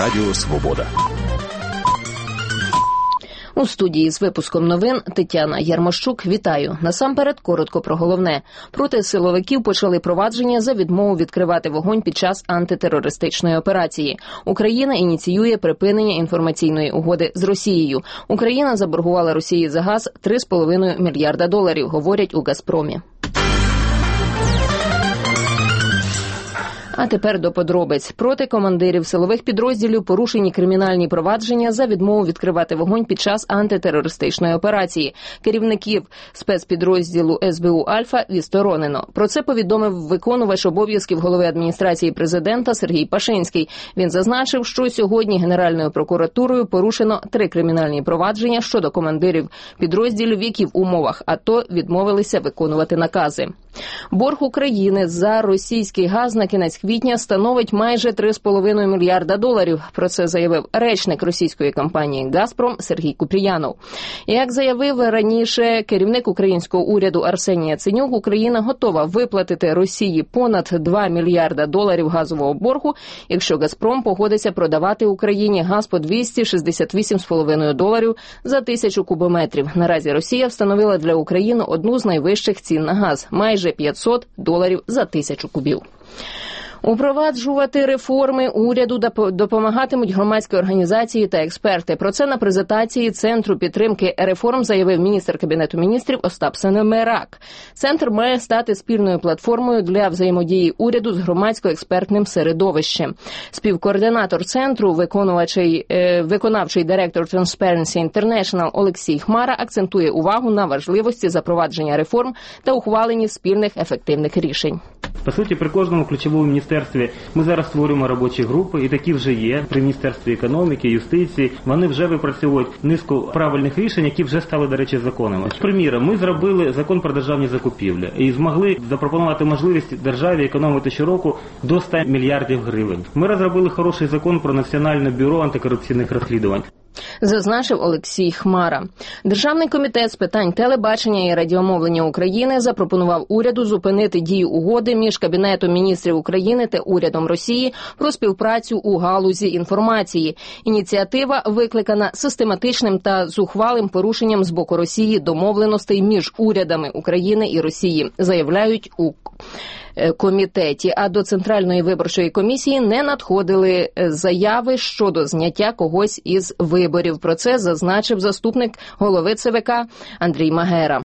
Радіо Свобода. У студії з випуском новин Тетяна Ярмощук. Вітаю. Насамперед, коротко про головне. Проти силовиків почали провадження за відмову відкривати вогонь під час антитерористичної операції. Україна ініціює припинення інформаційної угоди з Росією. Україна заборгувала Росії за газ $3,5 мільярда, говорять у «Газпромі». А тепер до подробиць. Проти командирів силових підрозділів порушені кримінальні провадження за відмову відкривати вогонь під час антитерористичної операції. Керівників спецпідрозділу СБУ «Альфа» відсторонено. Про це повідомив виконувач обов'язків голови адміністрації президента Сергій Пашинський. Він зазначив, що сьогодні Генеральною прокуратурою порушено 3 кримінальні провадження щодо командирів підрозділів, які в умовах АТО відмовилися виконувати накази. Борг України за російський газ на кінець квітня становить майже $3,5 мільярда. Про це заявив речник російської компанії «Газпром» Сергій Купріянов. Як заявив раніше керівник українського уряду Арсеній Яценюк, Україна готова виплатити Росії понад $2 мільярда газового боргу, якщо «Газпром» погодиться продавати Україні газ по $268,5 за 1000 кубометрів. Наразі Росія встановила для України одну з найвищих цін на газ – майже $500 за 1000 кубів. Упроваджувати реформи уряду допомагатимуть громадські організації та експерти. Про це на презентації Центру підтримки реформ заявив міністр Кабінету міністрів Остап Семерак. Центр має стати спільною платформою для взаємодії уряду з громадсько-експертним середовищем. Співкоординатор центру, виконавчий директор Transparency International Олексій Хмара акцентує увагу на важливості запровадження реформ та ухваленні спільних ефективних рішень. По суті, при кожному ключовому міністерстві ми зараз створюємо робочі групи, і такі вже є. При Міністерстві економіки, юстиції, вони вже випрацьовують низку правильних рішень, які вже стали, до речі, законами. Приміром, ми зробили закон про державні закупівлі і змогли запропонувати можливість державі економити щороку до 100 мільярдів гривень. Ми розробили хороший закон про Національне бюро антикорупційних розслідувань. Зазначив Олексій Хмара. Державний комітет з питань телебачення і радіомовлення України запропонував уряду зупинити дію угоди між Кабінетом міністрів України та урядом Росії про співпрацю у галузі інформації. Ініціатива викликана систематичним та зухвалим порушенням з боку Росії домовленостей між урядами України і Росії, заявляють у комітеті, а до Центральної виборчої комісії не надходили заяви щодо зняття когось із виборів. Про це зазначив заступник голови ЦВК Андрій Магера.